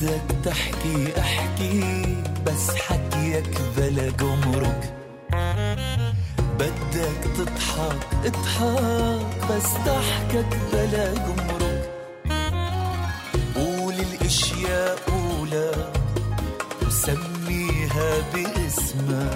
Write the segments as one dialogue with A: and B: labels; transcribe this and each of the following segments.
A: بدك تحكي احكي بس حكيك بلا جمرك، بدك تضحك اضحك بس ضحكك بلا جمرك، قول الاشياء قولها وسميها باسمها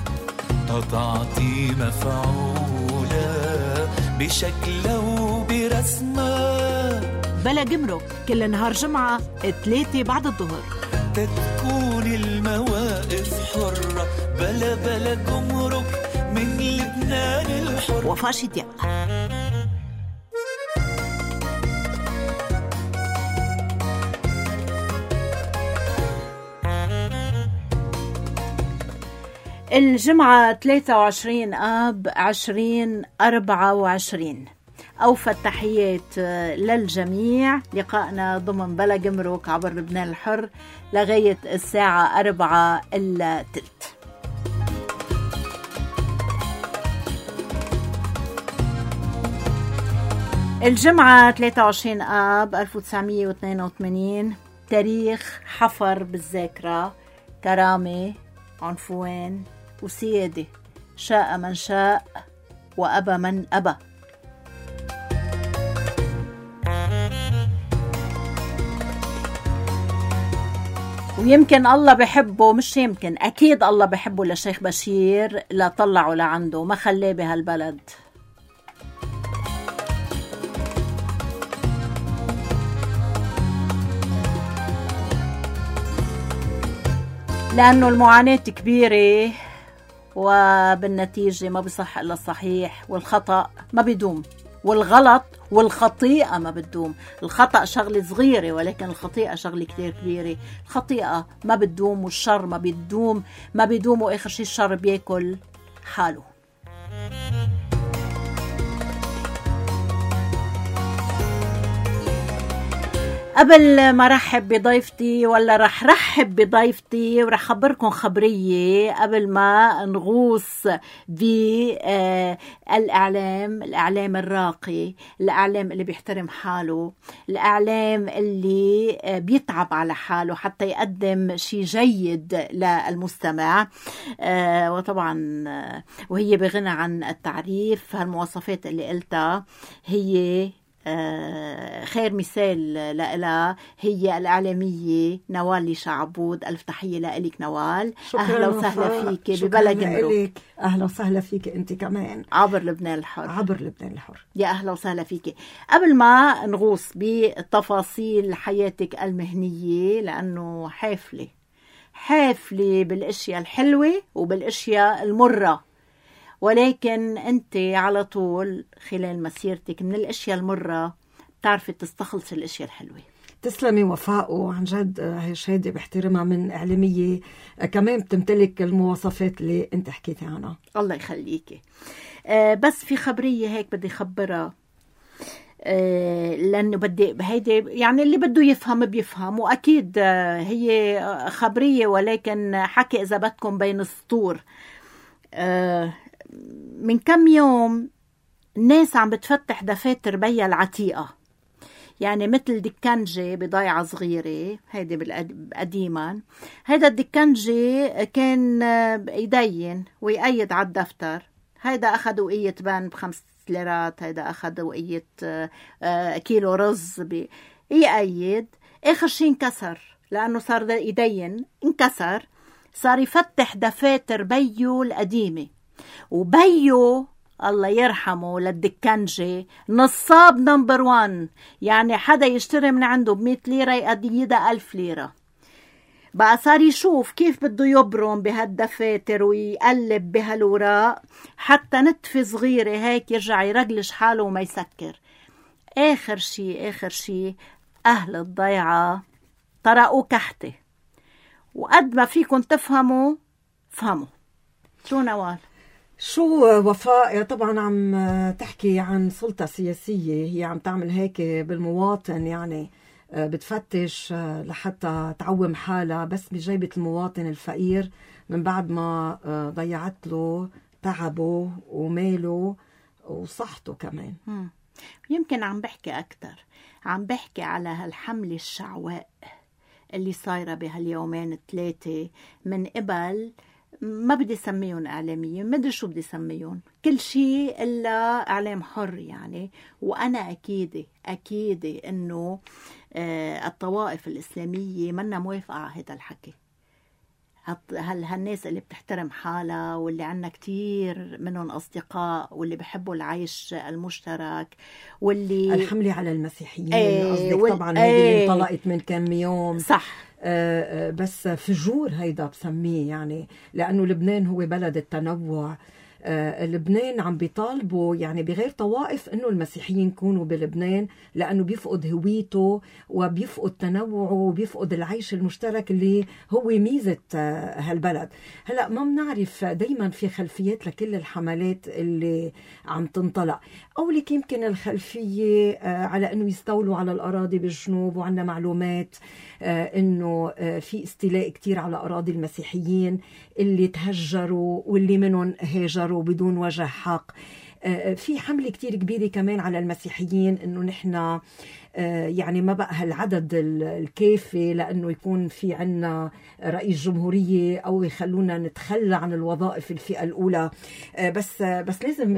A: تعطي مفعولة بشكلها وبرسمها.
B: بلا جمرك كل نهار جمعة 3 بعد الظهر،
A: تكون المواقف حرة بلا جمرك من لبنان الحر.
B: وفاء شتياء. الجمعة 23 آب 2024. أوفى التحيات للجميع. لقائنا ضمن بلا جمرك عبر لبنان الحر لغاية الساعة 4:15. الجمعة 23 آب 1982. تاريخ حفر بالذاكرة، كرامة، عنفوان وسيادة، شاء من شاء وأبى من أبى. ويمكن الله بحبه، مش يمكن أكيد الله بحبه للشيخ بشير، لا طلعه لعنده، ما خلاه بهالبلد. لأنه المعاناة كبيرة وبالنتيجة ما بصح إلا الصحيح، والخطأ ما بدوم، والغلط والخطيئة ما بدوم. الخطأ شغلة صغيرة ولكن الخطيئة شغلة كتير كبيرة. الخطيئة ما بدوم والشر ما بدوم وآخر شيء الشر بياكل حاله. قبل ما رحب بضيفتي ولا رح رحب بضيفتي ورح خبركم خبرية قبل ما نغوص بالإعلام الراقي، الإعلام اللي بيحترم حاله، الإعلام اللي بيتعب على حاله حتى يقدم شيء جيد للمستمع. وطبعا وهي بغنى عن التعريف، هالمواصفات اللي قلتها هي خير مثال لها هي الإعلامية نوال شعبود. ألف تحية لك نوال. أهلا وسهلا فيك ببلا جمرك.
C: أهلا وسهلا فيك أنت كمان
B: عبر لبنان الحر.
C: عبر لبنان الحر.
B: يا أهلا وسهلا فيك. قبل ما نغوص بتفاصيل حياتك المهنية، لأنه حافلة بالأشياء الحلوة وبالأشياء المرة، ولكن أنت على طول خلال مسيرتك من الأشياء المرة تعرفي تستخلص الأشياء الحلوة.
C: تسلمي وفاء، وعن جد هي شهادة بحترمها من إعلامية كمان بتمتلك المواصفات اللي أنت حكيتي عنها.
B: الله يخليكي. بس في خبرية هيك بدي خبرها، لأنه بدي هيدي يعني اللي بده يفهم بيفهم، وأكيد هي خبرية ولكن حكي إذا بدكم بين السطور. من كم يوم الناس عم بتفتح دفاتر بيا العتيقة، يعني مثل دكانجي بضايعة صغيرة هيدي قديما. هيدا الدكانجي كان يدين ويقيد على الدفتر. هيدا أخذ وقية بان ب5 ليرات، هيدا أخذ وقية كيلو رز يقيد. آخر شي انكسر لأنه صار يدين، انكسر، صار يفتح دفاتر بيو القديمة. وبيو الله يرحمه للدكانجي نصاب نمبر 1، يعني حدا يشتري من عنده ب100 ليرة يقيدها 1000 ليرة. بقى صار يشوف كيف بده يبرم بهالدفاتر ويقلب بهالوراق حتى نتفة صغيرة هيك يرجع يرجلش حاله وما يسكر. آخر شي أهل الضيعة طرقوا كحته، وقد ما فيكم تفهموا فهموا. شو نوال؟
C: شو وفاء؟ طبعا عم تحكي عن سلطة سياسية، هي عم تعمل هيك بالمواطن، يعني بتفتش لحتى تعوم حالها بس بجيبة المواطن الفقير من بعد ما ضيعت له تعبه وماله وصحته كمان.
B: يمكن عم بحكي أكتر، عم بحكي على هالحملة الشعواء اللي صايرة بهاليومين 3 من قبل، ما بدي سميهم إعلاميين، ما أدري شو بدي سميهم، كل شيء إلا إعلام حر يعني. وأنا أكيدة إنه الطوائف الإسلامية منا موافقة على هذا الحكي. هالناس اللي بتحترم حالها واللي عنا كتير منهم أصدقاء واللي بحبوا العيش المشترك، واللي
C: الحملة على المسيحيين قصدك طبعا هذه اللي انطلقت من كم يوم.
B: صح.
C: بس فجور هيدا بسميه يعني، لأنه لبنان هو بلد التنوع. لبنان عم بيطالبوا يعني بغير طوائف انه المسيحيين يكونوا بلبنان، لانه بيفقد هويته وبيفقد تنوعه وبيفقد العيش المشترك اللي هو ميزة هالبلد. هلا ما بنعرف، دايما في خلفيات لكل الحملات اللي عم تنطلق، او لك يمكن الخلفية على انه يستولوا على الاراضي بالجنوب، وعندنا معلومات انه في استيلاء كتير على اراضي المسيحيين اللي تهجروا واللي منهم هاجروا بدون وجه حق. في حملة كتير كبيرة كمان على المسيحيين انه نحن يعني ما بقى هالعدد الكافي لأنه يكون في عنا رئيس جمهورية أو يخلونا نتخلى عن الوظائف الفئة الأولى. بس لازم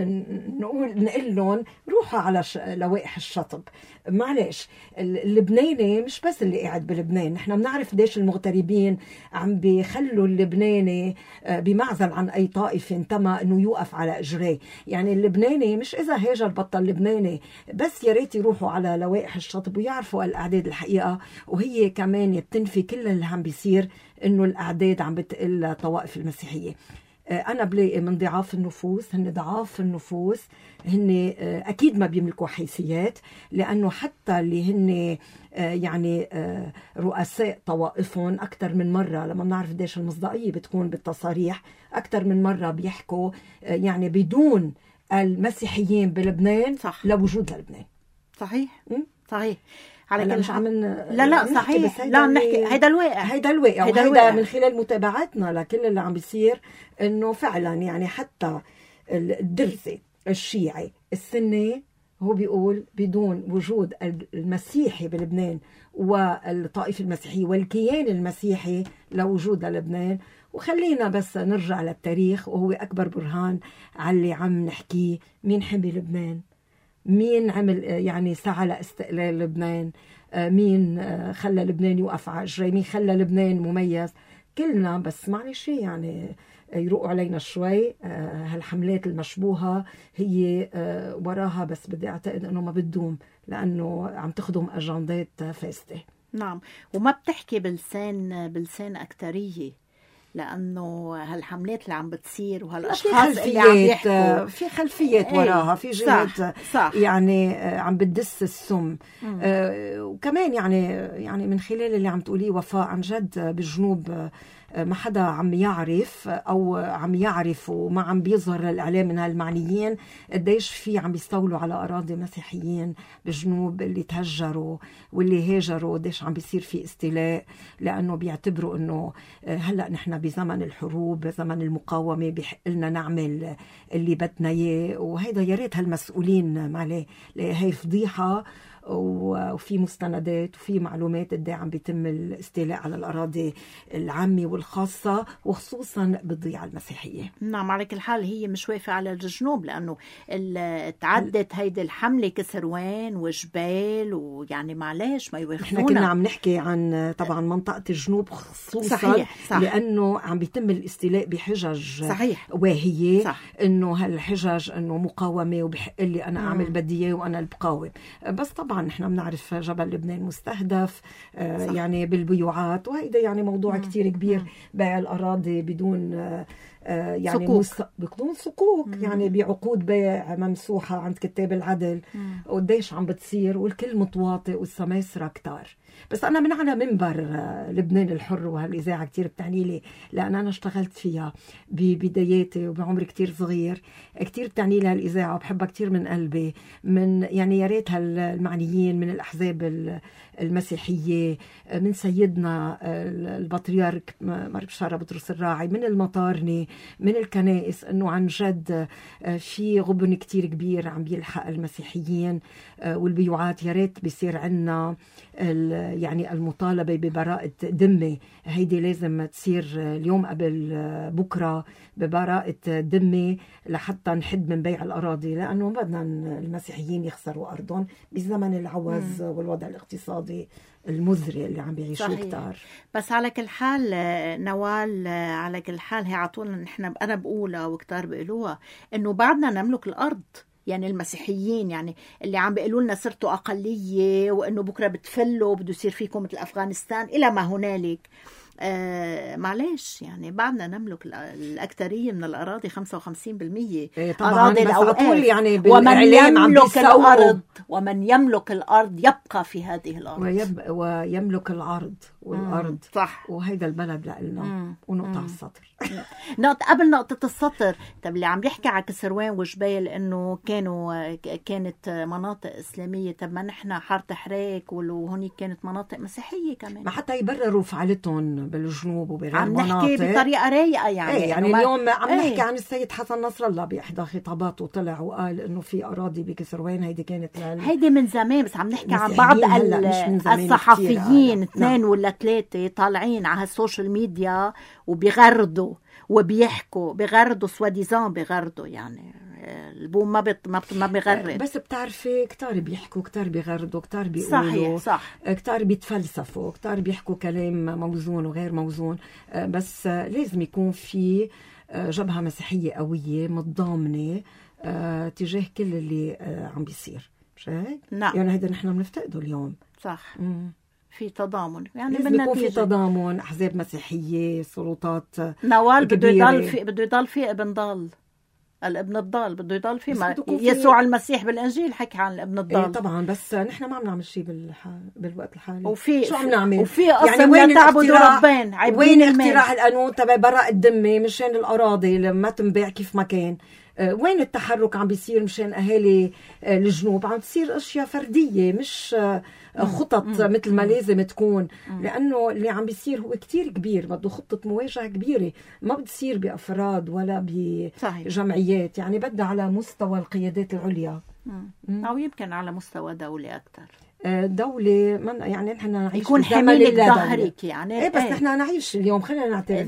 C: نقول لهم روحوا على لوائح الشطب. معلش، اللبناني مش بس اللي قاعد بلبنان، نحن بنعرف قديش المغتربين عم بيخلوا اللبناني بمعزل عن أي طائفة انتمى إنه يوقف على إجريه. يعني اللبناني مش إذا هاجر بطل لبناني، بس يا ريت يروحوا على لوائح الشطب ويعرفوا الأعداد الحقيقة، وهي كمان بتنفي كل اللي عم بيصير إنه الأعداد عم بتقل الطوائف المسيحية. أنا بلاقي من ضعاف النفوس، هن ضعاف النفوس، هن أكيد ما بيملكوا حيثيات، لأنه حتى اللي هن يعني رؤساء طوائفهم أكثر من مرة، لما بنعرف قديش المصداقية بتكون بالتصاريح، أكثر من مرة بيحكوا يعني بدون المسيحيين بلبنان
B: صح.
C: لوجود لبنان.
B: صحيح. صحيح. على
C: مش عم
B: لا صحيح، لا نحكي هيدا الواقع
C: وهيدا من خلال متابعتنا لكل اللي عم بيصير، انه فعلا يعني حتى الدرزي الشيعي السني هو بيقول بدون وجود المسيحي بلبنان والطائفة المسيحية والكيان المسيحي لوجود لبنان. وخلينا بس نرجع للتاريخ، وهو أكبر برهان على اللي عم نحكيه. مين حمي لبنان؟ مين عمل يعني سعى لاستقلال لبنان؟ مين خلى لبنان يوقف على اجريه؟ مين خلى لبنان مميز؟ كلنا. بس معلش يعني يروقوا علينا شوي. هالحملات المشبوهة هي وراها، بس بدي اعتقد انه ما بتدوم، لانه عم تخدم اجندات فاسدة.
B: نعم، وما بتحكي بلسان أكترية، لأنه هالحملات اللي عم بتصير وهالأشخاص اللي عم يحكوا
C: في خلفيات وراها، في جهات يعني عم بتدس السم. وكمان يعني من خلال اللي عم تقوليه وفاء، عن جد بالجنوب ما حدا عم يعرف أو عم يعرف وما عم بيظهر للإعلام من هالمعنيين قديش في عم بيستولوا على أراضي مسيحيين بالجنوب اللي تهجروا واللي هاجروا، قديش عم بيصير في استيلاء، لأنه بيعتبروا أنه هلأ نحن بزمن الحروب، بزمن المقاومة، بيحق لنا نعمل اللي بدنا إياه. وهيدا يا ريت هالمسؤولين معليه، هي فضيحة. وفي مستندات وفي معلومات قد عم بيتم الاستيلاء على الأراضي العامة والخاصة، وخصوصا بالضيعة المسيحية.
B: نعم، على كل حال هي مش واقفة على الجنوب، لأنه تعدت هيدي الحملة كسروان وجبال، ويعني معلش ما يوافقونا.
C: احنا كنا عم نحكي عن طبعا منطقة الجنوب خصوصا.
B: صح.
C: لأنه عم بيتم الاستيلاء بحجج
B: صحيح.
C: واهية. صح. انه هالحجج انه مقاومة وبحق لي انا اعمل بدي اياه وانا اللي بقاوم. بس طبعا نحن بنعرف جبل لبنان مستهدف يعني بالبيوعات، وهيدا يعني موضوع كتير كبير. بيع الأراضي بدون يعني بدون صكوك، يعني بعقود بيع ممسوحة عند كتاب العدل، وقديش عم بتصير، والكل متواطئ والسماسرة كتار. بس أنا من على منبر لبنان الحر وهالإذاعة كتير بتعني لي، لأن أنا اشتغلت فيها ببداياتي وبعمر كتير صغير. كتير بتعني لي هالإذاعة وبحبها كتير من قلبي. من يعني يا ريت هالمعنيين من الأحزاب المسيحية، من سيدنا البطريرك مارك بشارة بطرس الراعي، من المطارني، من الكنائس أنه عن جد في غبن كتير كبير عم بيلحق المسيحيين والبيوعات. يا ريت بيصير عنا يعني المطالبة ببراءة ذمة، هيدي لازم تصير اليوم قبل بكرة، ببراءة ذمة لحتى نحد من بيع الأراضي، لأنه بدنا المسيحيين يخسروا أرضهم بزمن العوز والوضع الاقتصادي المزري اللي عم بيعيشوه كتار.
B: بس على كل حال نوال، على كل حال هي عطولنا نحن، أنا بقولها وكتار بيقولوها إنه بعدنا نملك الأرض. يعني المسيحيين يعني اللي عم بيقولوا لنا صرتوا أقلية وإنه بكرة بتفلوا بده يصير فيكم مثل أفغانستان إلى ما هنالك، معلش يعني بعدنا نملك الأكثرية من الأراضي 55%.
C: أراضي الأوقاف يعني
B: ومن يملك الأرض يبقى في هذه الأرض
C: ويملك الأرض والأرض
B: صح.
C: وهيدا البلد لنا ونقطع السطر.
B: قبل نقطة السطر، طب اللي عم يحكي على كسروان وجبيل إنه كانت مناطق إسلامية، طب ما نحن حارة حريك وهونيك كانت مناطق مسيحية كمان،
C: ما حتى يبرروا فعلتهم بالجنوب وبغير
B: عم
C: مناطق.
B: نحكي بطريقة رايقة يعني.
C: يعني اليوم عم نحكي عن السيد حسن نصر الله بإحدى خطاباته طلع وقال إنه في أراضي بكسروان هيدي كانت
B: هيدي من زمان، بس عم نحكي عن بعض الصحفيين 2 ولا 3 طالعين على السوشيال ميديا وبيغردوا بيغردوا سواديزان بيغردوا، يعني البوم ما بيغرد.
C: بس بتعرفي كتار بيحكوا، كتار بيغردوا، كتار بيقولوا،
B: صح.
C: كتار بيتفلسفوا، كتار بيحكوا كلام موزون وغير موزون. بس لازم يكون في جبهة مسيحية قوية متضامنة تجاه كل اللي عم بيصير، مش هيك؟
B: نعم.
C: يعني هيدا نحن بنفتقده اليوم.
B: صح. في تضامن، يعني
C: لازم يكون في تضامن، أحزاب مسيحية، سلطات.
B: نوال بده يضل في ابن ضال، الابن الضال بده يضل في يسوع المسيح بالانجيل حكي عن الابن الضال.
C: طبعا، بس نحن ما عم نعمل شيء بالوقت الحالي.
B: وفي
C: شو عم نعمل؟
B: وفي يعني وين تعبدوا ربين؟
C: وين اختراع القانون تبع براءة الذمة مشان الاراضي لما تنباع كيف ما كان؟ وين التحرك عم بيصير مشان اهالي الجنوب؟ عم تصير اشياء فرديه مش خطط مثل ما لازم تكون، لانه اللي عم بيصير هو كتير كبير، بده خطه مواجهه كبيره، ما بتصير بافراد ولا بجمعيات، يعني بدها على مستوى القيادات العليا
B: او يمكن على مستوى دولي اكثر.
C: دولة يعني نحن نعيش
B: يكون حميلك ظهرك يعني.
C: بس نحن نعيش اليوم، خلينا نعترف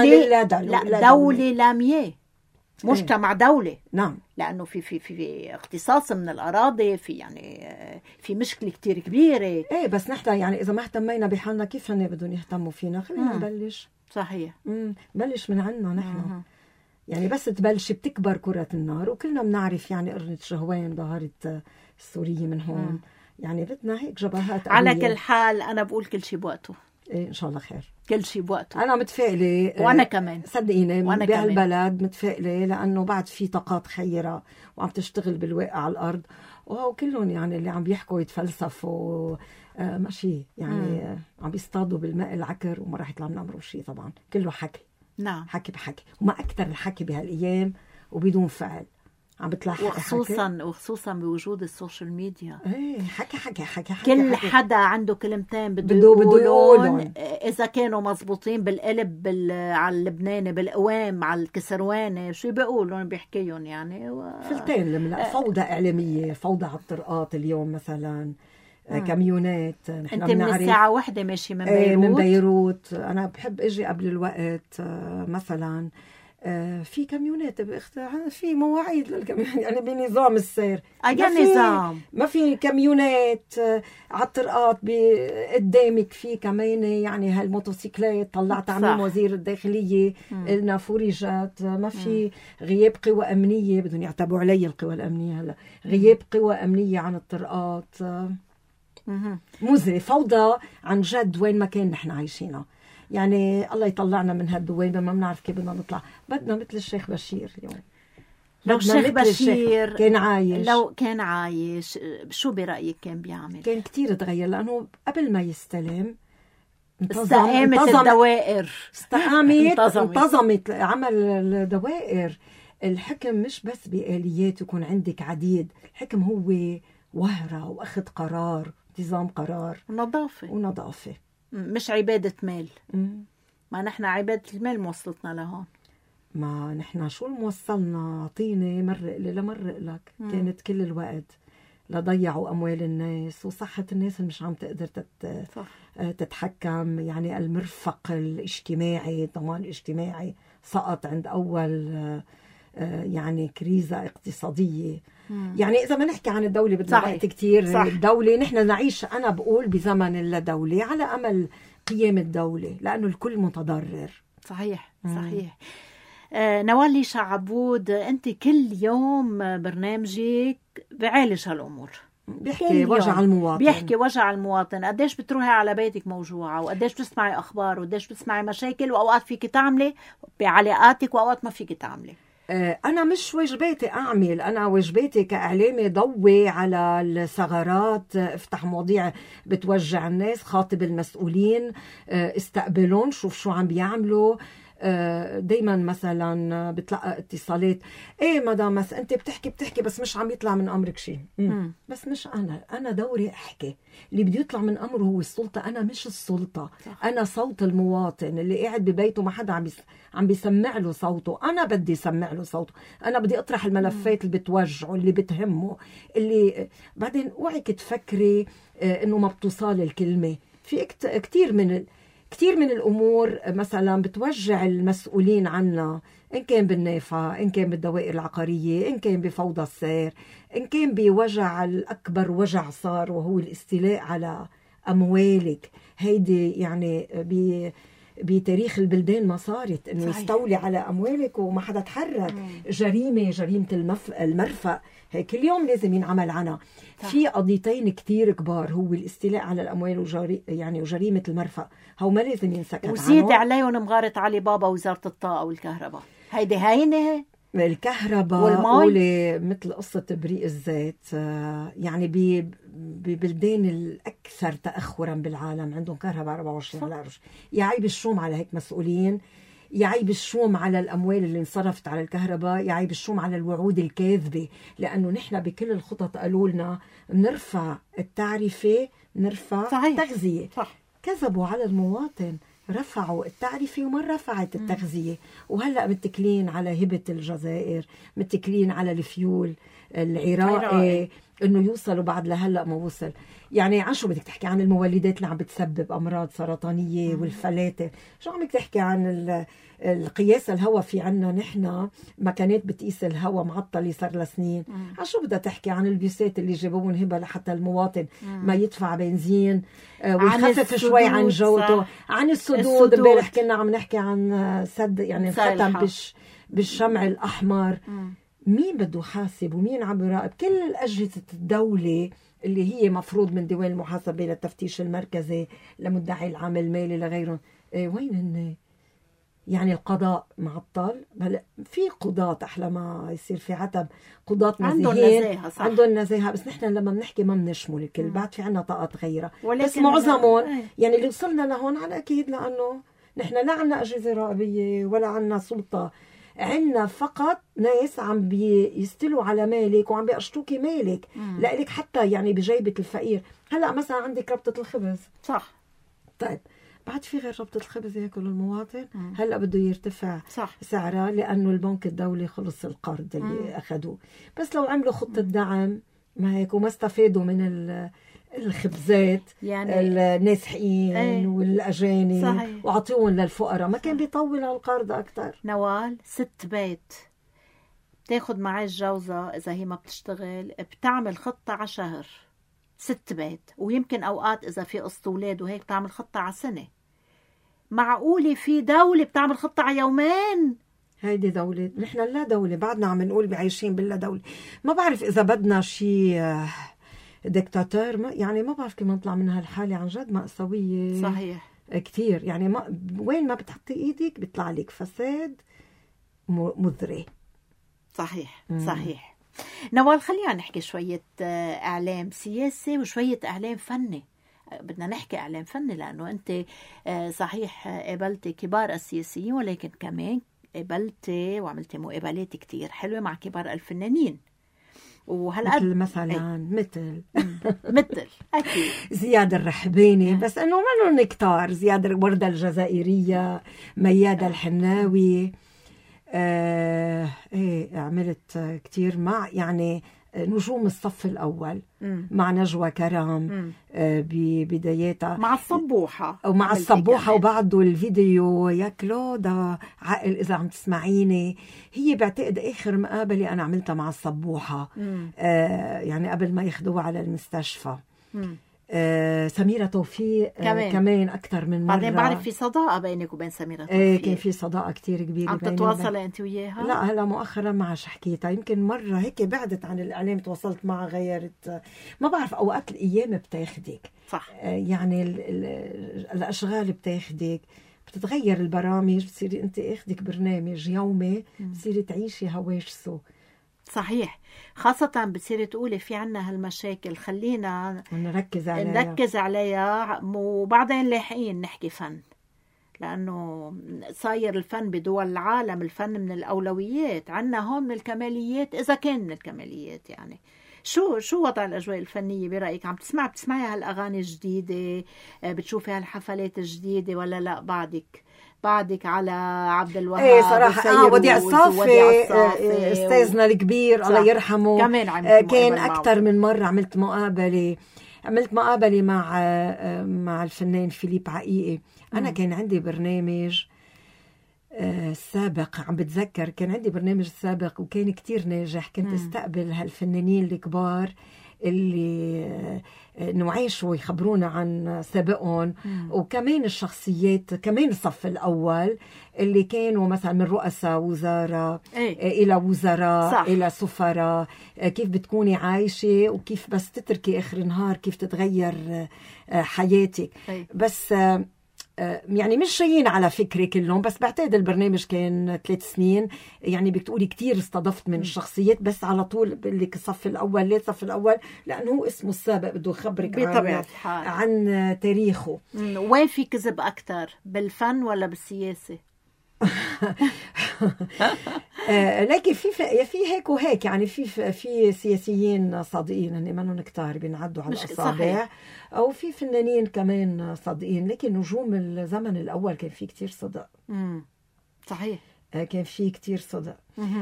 B: دولة لامية، مجتمع دولي.
C: نعم.
B: لأنه في اختصاص من الأراضي، في يعني في مشكلة كتير كبيرة.
C: بس نحن يعني إذا ما اهتمينا بحالنا كيف هن بدهم يهتموا فينا؟ خلينا نبلش.
B: صحيح.
C: بلش من عنا نحن. يعني بس تبلش بتكبر كرة النار، وكلنا بنعرف يعني قرنة شهوان ظهرت السورية من هون. يعني بدنا هيك جبهات
B: على كل حال أنا بقول كل شيء بوقته.
C: إن شاء الله خير.
B: كل شيء بوقته.
C: أنا متفائلة،
B: وأنا كمان
C: صدقيني بهالبلد متفائلة، لأنه بعد في طاقات خيرة وعم تشتغل بالواقع على الأرض، وكلهم يعني اللي عم بيحكوا يتفلسفوا ماشي يعني عم بيصطادوا بالماء العكر وما راح يطلع منهم شيء. طبعا كله حكي.
B: نعم.
C: حكي بحكي، وما أكثر الحكي بهالأيام وبدون فعل عم بتلاحق،
B: وخصوصا بوجود السوشيال ميديا.
C: حكي
B: كل حدا عنده كلمتين بده يقولون، اذا كانوا مزبوطين بالقلب على اللبناني، بالقوام على الكسرواني، شو بيقولون بيحكيهم يعني
C: فلتين. فوضى اعلاميه، فوضى على الطرقات اليوم مثلا. كاميونات.
B: انت من الساعة 1 ماشي من
C: بيروت. انا بحب اجي قبل الوقت مثلا. في كاميونات في مواعيد للكاميونات، يعني بنظام السير.
B: نظام.
C: ما في كاميونات على الطرقات قدامك، في كمان يعني هالموتوسيكلات. طلعت عميم وزير الداخلية لنا فرجت. ما في غياب قوى أمنية، بدهم يعتبوا علي القوى الأمنية هلا. غياب قوى أمنية عن الطرقات. مزري، فوضى عن جد وين ما كان نحن عايشينها. يعني الله يطلعنا من هالدوامة، ما بنعرف كيف بدنا نطلع. بدنا مثل الشيخ بشير اليوم.
B: لو الشيخ بشير
C: لو
B: كان عايش شو برأيك كان بيعمل؟
C: كان كتير تغير، لأنه قبل ما يستلم
B: استقامت الدوائر.
C: انتظمت عمل الدوائر. الحكم مش بس بآليات يكون عندك عديد، الحكم هو وهرة وأخذ قرار، انتظام قرار
B: ونظافة، مش عبادة مال. ما نحن عبادة المال موصلتنا لهون.
C: ما نحن شو الموصلنا؟ اعطيني مرق لي لمرق لك. كانت كل الوقت لضيعوا أموال الناس وصحة الناس اللي مش عم تقدر تتحكم. يعني المرفق الاجتماعي، الضمان الاجتماعي سقط عند أول يعني كريزة اقتصادية. يعني إذا ما نحكي عن الدولة بدنا وقت كتير. الدولة نحن نعيش، أنا بقول بزمن اللادولة على أمل قيام الدولة، لأنه الكل متضرر.
B: صحيح. نوال ليشا عبود، أنت كل يوم برنامجك بعالج هالأمور،
C: بيحكي وجع المواطن.
B: قديش بتروحي على بيتك موجوعة، وقديش بتسمعي أخبار، وقديش بتسمعي مشاكل، وأوقات فيك تعملي بعلاقاتك وأوقات ما فيك تعملي.
C: أنا مش واجباتي أعمل، أنا واجباتي كإعلامي ضوي على الثغرات، افتح مواضيع بتوجع الناس، خاطب المسؤولين، استقبلون، شوف شو عم بيعملوا. دايما مثلا بتلقى اتصالات، ايه مدام بس انت بتحكي بس مش عم يطلع من امرك شيء. بس مش انا دوري احكي. اللي بده يطلع من امره هو السلطه، انا مش السلطه. انا صوت المواطن اللي قاعد ببيته، ما حدا عم بيسمع له صوته، انا بدي اسمع له صوته. انا بدي اطرح الملفات اللي بتوجعه، اللي بتهمه، اللي بعدين اوعك تفكري انه ما بتوصل الكلمه. في كتير من الأمور مثلا بتوجع المسؤولين عنا، إن كان بالنافع، إن كان بالدوائر العقارية، إن كان بفوضى السير، إن كان بوجع الأكبر وجع صار وهو الاستيلاء على أموالك. هيدي يعني بتاريخ البلدان ما صارت إنه يستولي على أموالك وما حدا تحرك. جريمة المرفأ هيك اليوم لازم ينعمل عنها. في قضيتين كتير كبار، هو الاستيلاء على الأموال وجريمة المرفأ، هو ما لازم ينسكت.
B: وزيد عليهم مغارة علي بابا وزارة الطاقة والكهرباء. هيدي هينة
C: الكهرباء والماء مثل قصة بريق الزيت. يعني ببلدان الأكثر تأخرا بالعالم عندهم كهرباء 24 يا عيب الشوم على هيك مسؤولين، يا عيب الشوم على الأموال اللي انصرفت على الكهرباء، يا عيب الشوم على الوعود الكاذبة. لأنه نحن بكل الخطط قالوا لنا نرفع التعرفة، نرفع التغذية. كذبوا على المواطن، رفعوا التعرفة وما رفعت التغذية. وهلأ متكلين على هبة الجزائر، متكلين على الفيول العراقي انه يوصلوا، بعد لهلأ ما وصل. يعني عشو بدك تحكي عن المولدات اللي عم بتسبب امراض سرطانية والفلاتة؟ شو عم تحكي عن القياس الهواء؟ في عنا نحن مكانات بتقيس الهواء معطلة صار لها سنين. عشو بدها تحكي عن البيوسات اللي جابوهم هبة لحتى المواطن ما يدفع بنزين ويخفف شوي عن جوته. عن السدود امبارح كنا عم نحكي عن سد، يعني ختم بالشمع الأحمر. مين بده حاسب ومين عم يراقب؟ كل أجهزة الدولة اللي هي مفروض من ديوان المحاسبة للتفتيش المركزي لمدعي العام المالي لغيرهم، وين هن؟ يعني القضاء معطل. في قضاة أحلى ما يصير في عتب، قضاة نزيهين عندهم نزاهة، بس نحن لما بنحكي ما بنشمل الكل. بعد في عنا طاقات غيرة، بس معظمهم يعني اللي وصلنا لهون على أكيد لأنه نحن لا عنا أجهزة رقابية ولا عنا سلطة، عنا فقط ناس عم بيستلوا على مالك وعم بيقشطوكي مالك لألك حتى يعني بجيبة الفقير. هلأ مثلا عندك ربطة الخبز، صح؟ طيب بعد في غير ربطة الخبز ياكل المواطن. هلأ بده يرتفع سعرها لأنه البنك الدولي خلص القرض اللي أخدوه. بس لو عملوا خطة دعم ما هيك وما استفادوا من الخبزات يعني النازحين والأجانب وعطيهم للفقراء، ما كان بيطول على القرض أكتر.
B: نوال، ست بيت تاخد معاش جوزة إذا هي ما بتشتغل، بتعمل خطة على شهر. 6 بيت، ويمكن أوقات إذا في قسط أولاد وهيك تعمل خطة على سنة. معقولة في دولة بتعمل خطة على يومين؟
C: هيدي دولة؟ نحن لا دولة، بعدنا عم نقول بعيشين بالله دولة. ما بعرف إذا بدنا شي ديكتاتور، يعني ما بعرف كيف نطلع من هالحالة. عن جد مأساوية
B: صحيح
C: كتير. يعني وين ما بتحطي إيدك بيطلع لك فساد مذري.
B: صحيح. صحيح. نوال، خلينا نحكي شوية إعلام سياسي وشوية إعلام فني. بدنا نحكي إعلام فني لأنه أنت صحيح قابلتي كبار السياسيين، ولكن كمان قابلتي وعملتي مقابلات كتير حلوة مع كبار الفنانين.
C: مثل مثلا
B: مثل أكيد
C: زياد الرحباني، بس أنه ما لهم كتار. زياد وردة الجزائرية، ميادة الحناوي، ايه عملت كتير مع يعني نجوم الصف الأول مع نجوى كرام ببداياتها
B: مع الصبوحة
C: ومع الصبوحة وبعده الفيديو يا كلودا عقل إذا عم تسمعيني. هي بعتقد آخر مقابلة أنا عملتها مع الصبوحة يعني قبل ما ياخدوها على المستشفى. سميرة توفيق كمان أكتر من مرة.
B: بعدين بعرف في صداقة بينك وبين سميرة توفيق.
C: كان في صداقة كتير كبيرة.
B: عم تتواصلي أنت وياها؟
C: لا هلا مؤخرا ما عادش حكيتها، يمكن مرة هيك بعدت عن الإعلام تواصلت معها، غيرت ما بعرف، أوقات الأيام بتاخدك
B: صح.
C: يعني الأشغال بتاخدك، بتتغير البرامج، بتصيري أنت اخدك برنامج يومي بتصيري تعيشي هواجسه.
B: صحيح، خاصة بتصيري تقولي في عنا هالمشاكل خلينا نركز عليها وبعدين لاحقين نحكي فن، لأنه صاير الفن بدول العالم الفن من الأولويات، عنا هون من الكماليات إذا كان من الكماليات. يعني شو وضع الأجواء الفنية برأيك؟ عم بتسمعي هالأغاني الجديدة، بتشوفي هالحفلات الجديدة ولا لا بعدك على عبد الوهاب؟
C: ايه صراحة وديع الصافي استاذنا الكبير الله يرحمه كان أكثر من مرة عملت مقابلة مع الفنان فيليب عقيقي. أنا كان عندي برنامج سابق، عم بتذكر كان عندي برنامج سابق وكان كتير ناجح، كنت استقبل هالفنانين الكبار اللي نعيشوا ويخبرونا عن سابقهم، وكمان الشخصيات كمان الصف الأول اللي كانوا مثلا من رؤساء وزراء إلى وزراء صح. إلى سفراء، كيف بتكوني عايشة وكيف بس تتركي آخر النهار كيف تتغير حياتك. بس يعني مش جايين على فكري كلهم، بس بعتقد البرنامج كان 3 سنين، يعني بتقولي كتير استضفت من الشخصيات، بس على طول بقول لك الصف الأول. ليه الصف الأول؟ لأنه هو اسمه السابق بده يخبرك عن تاريخه.
B: وين في كذب أكتر، بالفن ولا بالسياسة؟
C: لكن في هيك وهيك، يعني في سياسيين صادقين هن منهم كتار بينعدوا على الأصابع، أو في فنانين كمان صادقين، لكن نجوم الزمن الأول كان في كتير صدق.
B: صحيح،
C: كان في كتير صدق.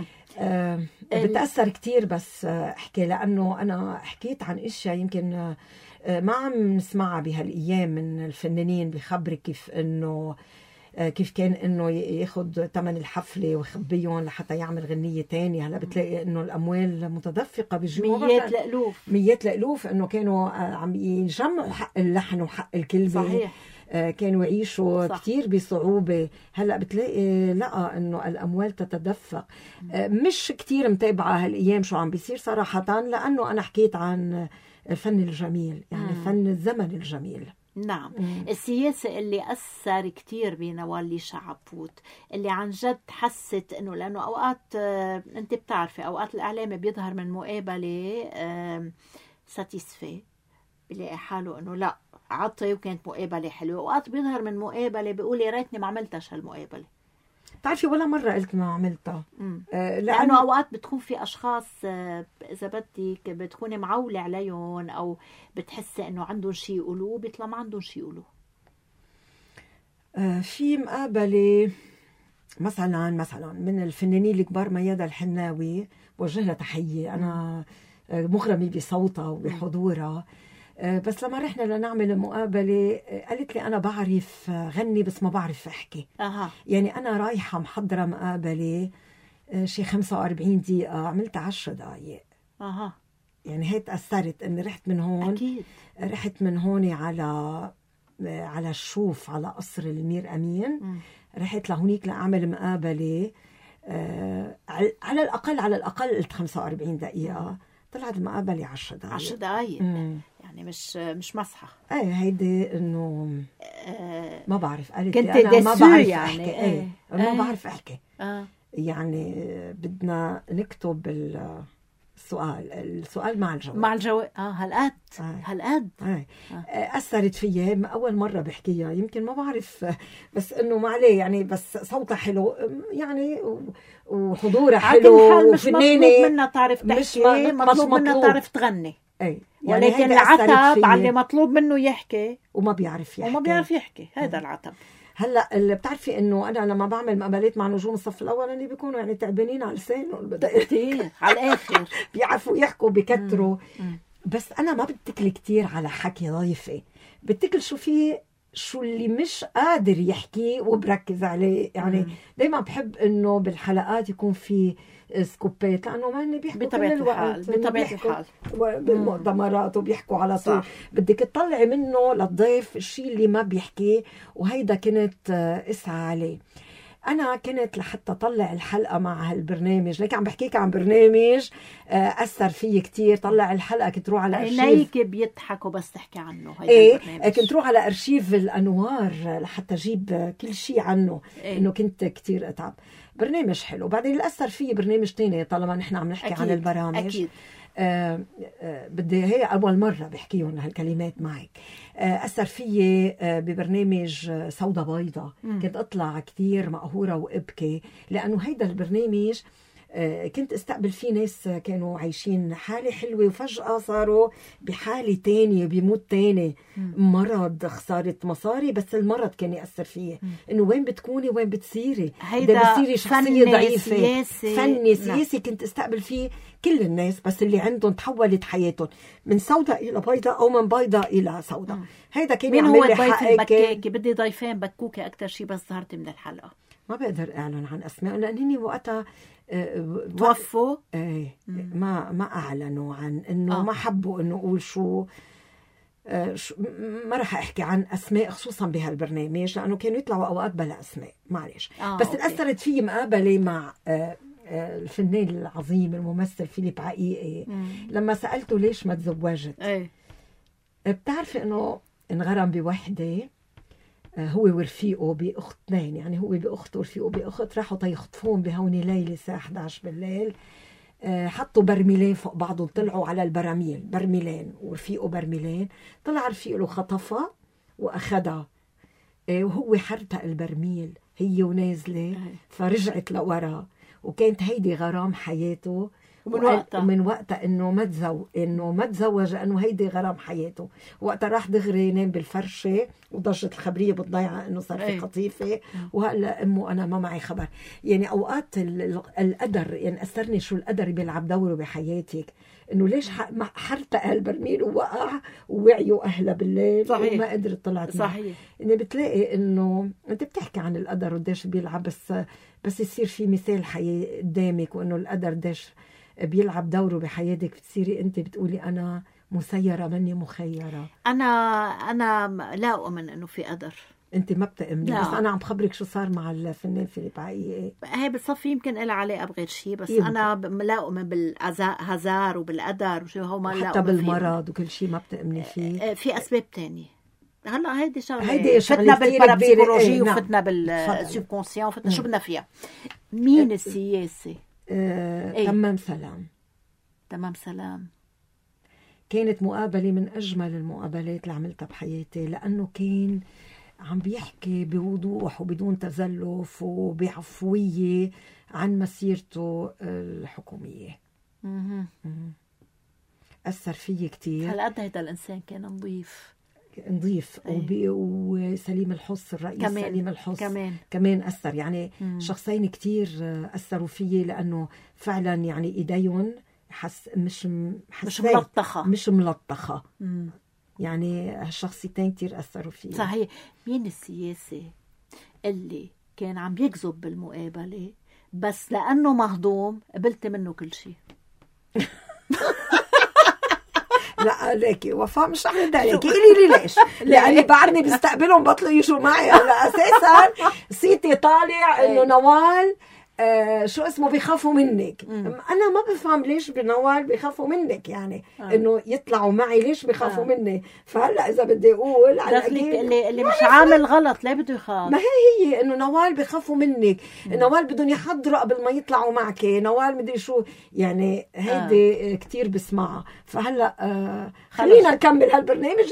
C: بتأثر كتير بس أحكي، لأنه أنا حكيت عن إشياء يمكن ما عم نسمعها بهالأيام من الفنانين، بيخبرك كيف كان انه ياخد ثمن الحفله ويخبيهم لحتى يعمل غنيه تانية. هلا بتلاقي انه الاموال متدفقه بجوا ميات الالوف انه كانوا عم يجمعوا حق اللحن وحق الكلمه.
B: صحيح.
C: كانوا يعيشوا كتير بصعوبة. هلأ بتلاقي لقى انه الاموال تتدفق. مش كتير متابعة هالأيام شو عم بيصير صراحة، لانه انا حكيت عن الفن الجميل، يعني فن الزمن الجميل.
B: نعم. السياسة اللي أثر كتير بنوال شعبوت، اللي عن جد حست إنه، لأنه أوقات أنت بتعرفي أوقات الإعلام بيظهر من مقابلة ساتيسفي بلاقي حاله إنه لا عطي وكانت مقابلة حلوة، أوقات بيظهر من مقابلة بيقول يا ريتني ما عملتش هالمقابلة.
C: تعرفي ولا مرة قلت ما عملتها،
B: لأنه أوقات بتكون في أشخاص إذا بدك بتكوني معولة عليهم أو بتحسي إنه عندهم شيء يقولوه بيطلع ما عندهم شيء يقولوه.
C: في مقابلة مثلا من الفنانين الكبار ميادة الحناوي، بوجه لها تحية، أنا مغرمة بصوتها وبحضورها. بس لما رحنا لنعمل مقابلة قالت لي أنا بعرف غني بس ما بعرف أحكي. يعني أنا رايحة محضرة مقابلة شي 45 دقيقة، عملت 10 دقايق. يعني هي تأثرت أني رحت من هون.
B: أكيد. رحت
C: من هون على الشوف على قصر المير أمين. رحت لهونيك لأعمل مقابلة على الأقل قلت 45 دقيقة، طلعت المقابلة 10 دقايق.
B: 10 دقايق يعني مش مسحة.
C: هيدي انه ما بعرف، قالت
B: كنت
C: انا ما بعرف
B: يعني
C: احكي. ما بعرف احكي. يعني بدنا نكتب السؤال مع الجواب.
B: هالقد
C: أثرت فيها أول مرة بحكيها، يمكن ما بعرف، بس إنه ما عليه يعني، بس صوتها حلو يعني وحضورها حلو
B: وفنانة. مش مطلوب منها تعرف تحكي، مطلوب منها تعرف تغني.
C: يعني
B: ولكن العتب على اللي مطلوب منه يحكي
C: وما بيعرف يحكي.
B: هذا العتب.
C: هلا اللي بتعرفي انه انا لما بعمل مقابلات مع نجوم الصف الاول اللي بيكونوا يعني تعبانين على لسانهم
B: كثير على الاخر
C: بيعرفوا يحكوا بكتروا. بس انا ما بتكل كتير على حكي ضيفي، بتكل شو اللي مش قادر يحكي وبركز عليه. يعني دايما بحب انه بالحلقات يكون في سكوبات، لانه ما هن بيحكوا كل الوقت
B: بطبيعة الحال
C: بالمؤتمرات وبيحكوا على طول. بدك تطلعي منه للضيف الشيء اللي ما بيحكيه، وهيدا كنت اسعى عليه. أنا كنت لحتى أطلع الحلقة مع هالبرنامج، لكن عم بحكيك عن برنامج أثر فيه كتير. طلع الحلقة كنت روح على أرشيف،
B: عينيك بيضحكوا بس تحكي عنه.
C: إيه كنت روح على أرشيف الأنوار لحتى أجيب كل شيء عنه. إنه كنت كتير أتعب. برنامج حلو. بعدين اللي أثر فيه برنامج تاني، طالما نحن عم نحكي عن البرامج
B: أكيد.
C: بدي هي أول مرة بحكيهم هالكلمات معك. أثر فيي ببرنامج سودا بيضة. كنت أطلع كتير مقهورة وأبكي، لأنه هيدا البرنامج كنت استقبل فيه ناس كانوا عايشين حالة حلوة وفجأة صاروا بحالة تانية، بيموت تاني، مرض، خسارة مصاري، بس المرض كان يأثر فيه. إنه وين بتكوني وين بتصيري،
B: هيدا
C: بتصيري شخصية ضعيفة، فني سياسي. كنت استقبل فيه كل الناس بس اللي عندهم تحولت حياتهم من سوداء إلى بيضاء أو من بيضاء إلى سوداء. هيدا كان
B: يعمل لي
C: حقيقي.
B: بدي ضيفين بكوكي أكتر شيء بس ظهرت من الحلقة.
C: ما بقدر أعلن عن أسماء لأنني وقتها
B: توفوا.
C: ما أعلنوا عن إنه ما حبوا إنه أقول شو ما رح أحكي عن أسماء خصوصا بهالبرنامج، لأنه كانوا يطلعوا أوقات بلا أسماء. معلش. بس أثرت فيه مقابلة مع الفنان العظيم الممثل فيليب عقيقي. لما سألته ليش ما تزوجت، بتعرفي إنه انغرم بوحدة، هو ورفيقه بأختين، يعني هو بأخت ورفيقه بأخت، راحوا تيخطفون بهوني ليلة الساعة 11 بالليل. حطوا برميلين فوق بعضهم، طلعوا على البراميل، برميلين ورفيقه برميلين. طلع رفيقه له خطفها وأخدها، وهو حرتق البرميل هي ونازلة، فرجعت لورا. وكانت هيدي غرام حياته من وقتها انه ما تزوج انه هيدي غرام حياته. وقتها راح دغري ينام بالفرشه، وضجت الخبريه بالضيعه انه صار في خطيفه، وهلا امه انا ما معي خبر. يعني اوقات القدر يعني اثرني، شو القدر بيلعب دوره بحياتك، انه ليش حرتق البرميل ووقع ووعيوا اهلها بالليل وما قدرت طلعت.
B: صحيح.
C: يعني بتلاقي انه انت بتحكي عن القدر وديش بيلعب، بس يصير في مثال حياه قدامك، وانه القدر ديش بيلعب دوره بحياتك، بتصيري انت بتقولي انا مسيرة مني مخيرة.
B: انا لا اؤمن انه في قدر.
C: انت ما بتأمني؟ بس انا عم بخبرك شو صار مع الفنان فيليب عقيقي.
B: هي بالصف يمكن لها علاقه بغير شيء، بس
C: يمكن.
B: انا لا اؤمن بالهزار وبالقدر وشو هو، ما لا
C: حتى بالمرض وكل شيء ما بتأمني فيه.
B: في اسباب تانية. هلا هيدي
C: شغله
B: فتنا بالبارابسيكولوجي وفتنا بالسبكونسيون وفتنا شو بدنا فيها. مين السياسي؟ تمام سلام
C: كانت مقابلة من أجمل المقابلات اللي عملتها بحياتي، لأنه كان عم بيحكي بوضوح وبدون تزلف وبعفوية عن مسيرته الحكومية. أثر فيه كتير.
B: هالقد هيدا الإنسان كان نظيف
C: وسليم الحس، الرئيس كمان. سليم الحس كمان أثر. يعني شخصين كتير أثروا فيه، لأنه فعلا يعني إيديهم مش ملطخة. يعني هالشخصيتين كتير أثروا فيه.
B: صحيح. مين السياسي اللي كان عم يكذب بالمقابلة بس لأنه مهضوم قبلت منه كل شيء؟
C: لا ليكي وفاء مش رح ندى عليكي، قولي لي ليش؟ لأني بعرني بستقبلهم بطلوا يجوا معي. هلا أساسا صيتي طالع إنه نوال شو اسمه بيخافوا منك. أنا ما بفهم ليش بنوال بيخافوا منك، يعني إنه يطلعوا معي ليش بيخافوا مني. فهلا إذا بدي أقول
B: اللي مش عامل غلط ليه بده يخاف؟
C: ما هي إنه نوال بيخافوا منك، نوال بدهم يحضروا قبل ما يطلعوا معك، نوال مدري شو، يعني هيدي كتير بسمعها. فهلا خلينا نكمل هالبرنامج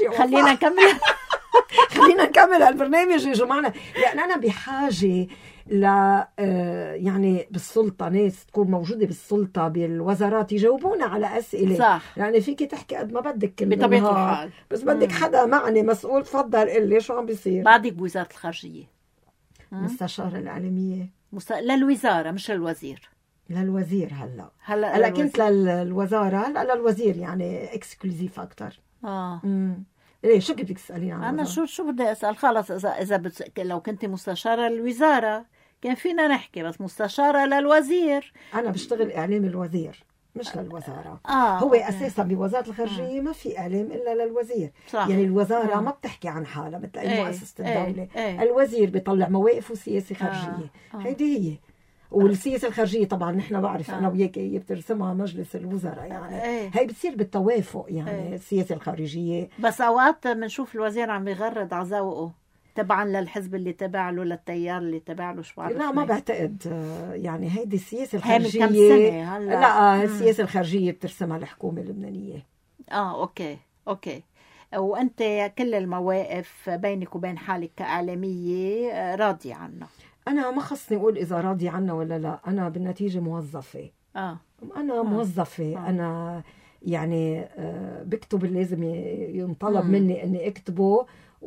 C: خلينا نكمل هالبرنامج يا جماعة، لأن أنا بحاجة يعني بالسلطة ناس تكون موجودة بالسلطة بالوزارات يجاوبونا على أسئلة.
B: صح.
C: يعني فيك تحكي قد ما بدك
B: بطبيعة الحال،
C: بس بدك حدا معني مسؤول. تفضل قلي شو عم بيصير.
B: بعدك بوزارة الخارجية
C: مستشارة الإعلامية
B: للوزارة مش الوزير.
C: للوزير. هلا كنت للوزارة، هلا للوزير يعني اكسكلوزيف أكتر. ليه شو بدك تسألين عن
B: أنا شو بدي أسأل؟ خلص إذا لو كنت مستشارة للوزارة كان فينا نحكي، بس مستشارة للوزير.
C: أنا بشتغل إعلام الوزير مش للوزارة. هو أساسا بوزارة الخارجية ما في إعلام إلا للوزير. صح. يعني الوزارة ما بتحكي عن حالها مثل أي مؤسسة الدولة. الوزير بيطلع مواقف وسياسة خارجية. هيدي هي. والسياسة الخارجية طبعا نحن بعرف أنا وياك هي بترسمها مجلس الوزراء، يعني هي بتصير بالتوافق يعني السياسة الخارجية.
B: بس أوقات بنشوف الوزير عم بيغرد على ذوقه تبعا للحزب اللي تبع له، للتيار اللي تبع له، شو بعرف.
C: لا ما بعتقد، يعني هيدي السياسة الخارجية. لا السياسة الخارجية بترسمها الحكومة اللبنانية.
B: أوكي. وأنت كل المواقف بينك وبين حالك كإعلامية راضية عنها؟ أنا
C: ما خصني أقول إذا راضي عنها ولا لا، أنا بالنتيجة موظفة. أنا موظفة. أنا يعني بكتب اللي لازم ينطلب مني أني أكتبه،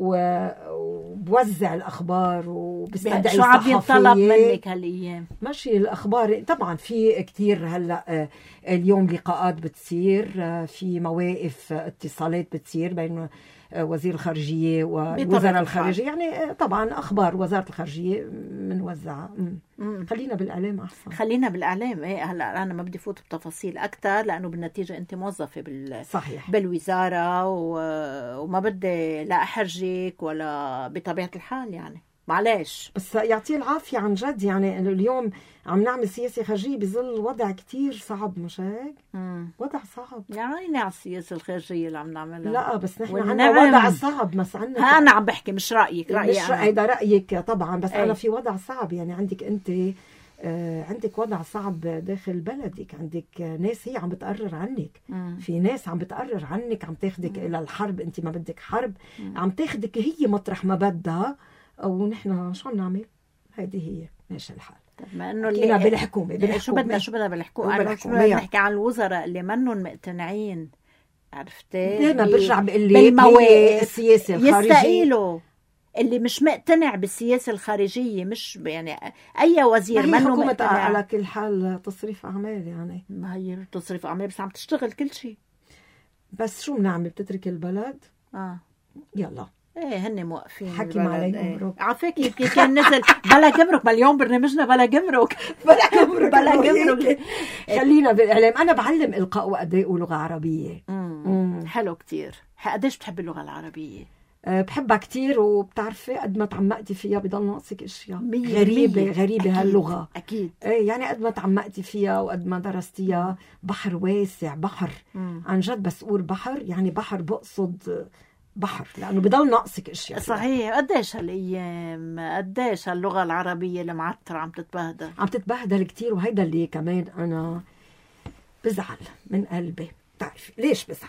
C: وبوزع الأخبار وبستدعي الصحفيين.
B: شو عم ينطلب منك هالأيام؟
C: ماشي الأخبار طبعا في كتير. هلأ اليوم لقاءات بتصير، في مواقف اتصالات بتصير بين وزير الخارجية ووزراء الخارجية، يعني طبعا أخبار وزارة الخارجية منوزعة. خلينا بالإعلام أحسن.
B: خلينا بالإعلام. هلا أنا ما بدي فوت بتفاصيل أكتر لأنه بالنتيجة أنت موظفة
C: صحيح
B: بالوزارة، وما بدي لا أحرجك ولا بطبيعة الحال، يعني معلش.
C: بس يعطيه العافية عن جد. يعني اليوم عم نعمل سياسة خارجية بظل وضع كتير صعب، مش هيك؟ وضع صعب.
B: يعني على السياسة الخارجية اللي عم نعملها.
C: لا بس نحن عندنا وضع صعب. بس
B: أنا عم بحكي مش رأيك.
C: مش هيدا رأيك طبعا، بس أنا في وضع صعب. يعني عندك أنت عندك وضع صعب داخل بلدك، عندك ناس هي عم بتقرر عنك. في ناس عم بتقرر عنك، عم تاخدك إلى الحرب. أنت ما بدك حرب، عم تاخدك هي مطرح ما بدها، ونحن شو عم نعمل؟ هيدي هي ماشي الحال.
B: ما انه اللي
C: بالحكومه
B: شو بدنا بالحكومه. شو بدنا نحكي عن الوزراء اللي منهم مقتنعين، عرفتي؟
C: دائما برجع بقول لك هي السياسه الخارجيه.
B: يستقيلوا اللي مش مقتنع بالسياسه الخارجيه، مش يعني اي وزير منه مقتنع.
C: على كل حال تصريف اعمال، يعني
B: ما هي تصريف اعمال بس عم تشتغل كل شيء.
C: بس شو بنعمل؟ بتترك البلد. يلا
B: هن موقفين.
C: حكي ما علي جمرك.
B: عافاك يمكن كان نزل بلا جمرك. اليوم برنامجنا بلا جمرك. بلا جمرك.
C: خلينا بالإعلام. أنا بعلم إلقاء وأداء ولغة عربية.
B: حلو كتير. قديش بتحب اللغة العربية؟
C: بحبها كتير، وبتعرفي قد ما تعمقتي فيها بضل ناقصك اشياء غريبة هاللغة.
B: اكيد.
C: يعني قد ما تعمقتي فيها وقد ما درستيها. بحر واسع، بحر عن جد. بس اقول بحر يعني بحر بقصد بحر، لانه بضل ناقصك اشياء.
B: صحيح. قديش هالايام قديش هاللغة العربية المعترة عم تتبهدل
C: كتير. وهيدا اللي كمان انا بزعل من قلبي. بتعرفي ليش بزعل؟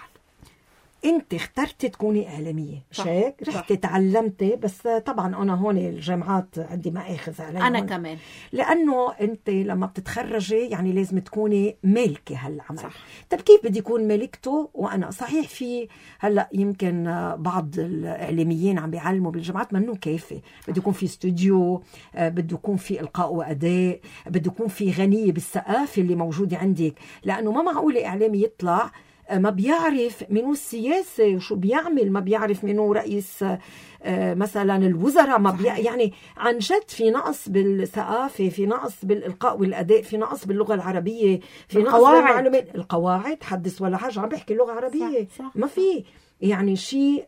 C: انت اخترتي تكوني اعلاميه، مش هيك؟ رحتي تعلمتي. بس طبعا انا هون الجامعات عندي مآخذ عليها.
B: انا كمان،
C: لانه انت لما بتتخرجي يعني لازم تكوني مالكه هالعمل. طب كيف بدي يكون ملكته وانا صحيح؟ في هلا يمكن بعض الاعلاميين عم بيعلموا بالجامعات منه كافي. بده يكون في استوديو، بده يكون في القاء واداء، بده يكون في غنيه بالثقافه اللي موجوده عندك. لانه ما معقول اعلامي يطلع ما بيعرف منو السياسة وشو بيعمل، ما بيعرف منو رئيس مثلا الوزراء، ما يعني عن جد في نقص بالثقافة، في نقص بالإلقاء والأداء، في نقص باللغة العربية، في نقص بالمعلومات. القواعد حدث ولا حاجة عم بحكي اللغة العربية. صح. ما في يعني شيء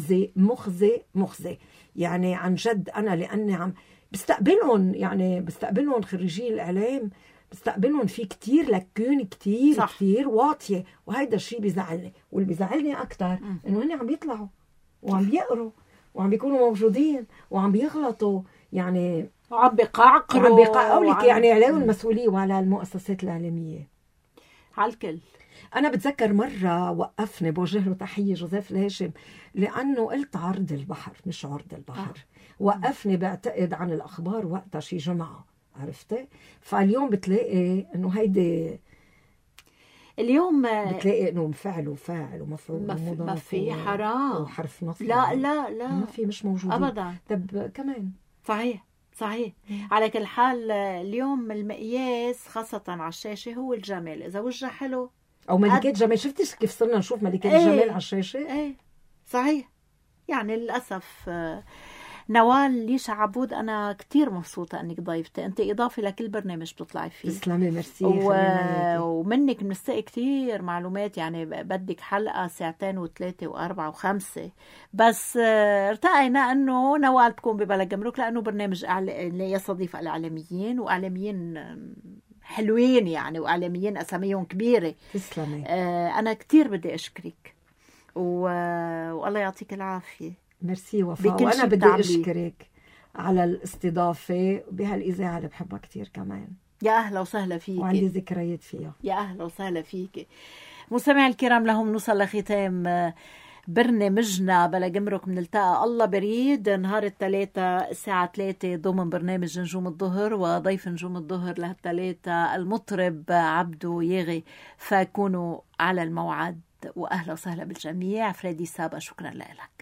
C: مخزي. يعني عن جد أنا لأني عم بستقبلهم خريجي الإعلام، بستقبلهم في كتير لكون كتير واطية. وهيدا الشيء بيزعلني. واللي بيزعلني أكتر إنه هن عم بيطلعوا وعم بيقروا وعم بيكونوا موجودين وعم بيغلطوا، يعني
B: وعم بيقعقروا
C: لك. يعني عليهم المسؤولية وعلى المؤسسات الإعلامية
B: على الكل.
C: أنا بتذكر مرة وقفني، بوجه له تحية جوزيف الهاشم، لأنه قلت عرض البحر مش عرض البحر. وقفني بعتقد عن الأخبار وقتها شي جمعة، عرفتي؟ فاليوم بتلاقي انه هيدي
B: اليوم
C: بتلاقي انه فاعل ومفعول
B: ما في حرام
C: وحرف نصب.
B: لا
C: ما في، مش موجود
B: ابدا.
C: طب كمان
B: صحيح. على كل حال اليوم المقياس خاصة على الشاشة هو الجمال. إذا وجه حلو
C: او ملكات جمال. شفتي كيف صرنا نشوف ملكات الجمال على الشاشة؟
B: ايه صحيح. يعني للأسف نوال ليشا عبود، أنا كتير مبسوطة أنك ضيفتي. أنت إضافة لكل برنامج بتطلعي فيه.
C: تسلمي، ميرسي.
B: ومنك بنستقي كتير معلومات. يعني بدك حلقة 2 و3 و4 و5، بس ارتقينا أنه نوال تكون ببلد جمرك، لأنه برنامج يستضيف الإعلاميين، وإعلاميين حلوين يعني، وإعلاميين أساميهم كبيرة.
C: تسلمي.
B: أنا كتير بدي أشكرك والله يعطيك العافية.
C: ميرسي وفاء. وأنا بدي أشكرك على الاستضافة بهالإذاعة اللي بحبها كتير كمان.
B: يا أهلا وسهلا فيك،
C: وعندي ذكريات فيها.
B: يا أهلا وسهلا فيك. مستمعي الكرام، لهم نوصل لختام برنامجنا بلا جمرك. بنلتقى الله بريد نهار الثلاثاء الساعة 3 ضمن برنامج نجوم الظهر، وضيف نجوم الظهر لهالثلاثاء المطرب عبدو ياغي. فكونوا على الموعد، وأهلا وسهلا بالجميع. فريدي سابا، شكرا لك.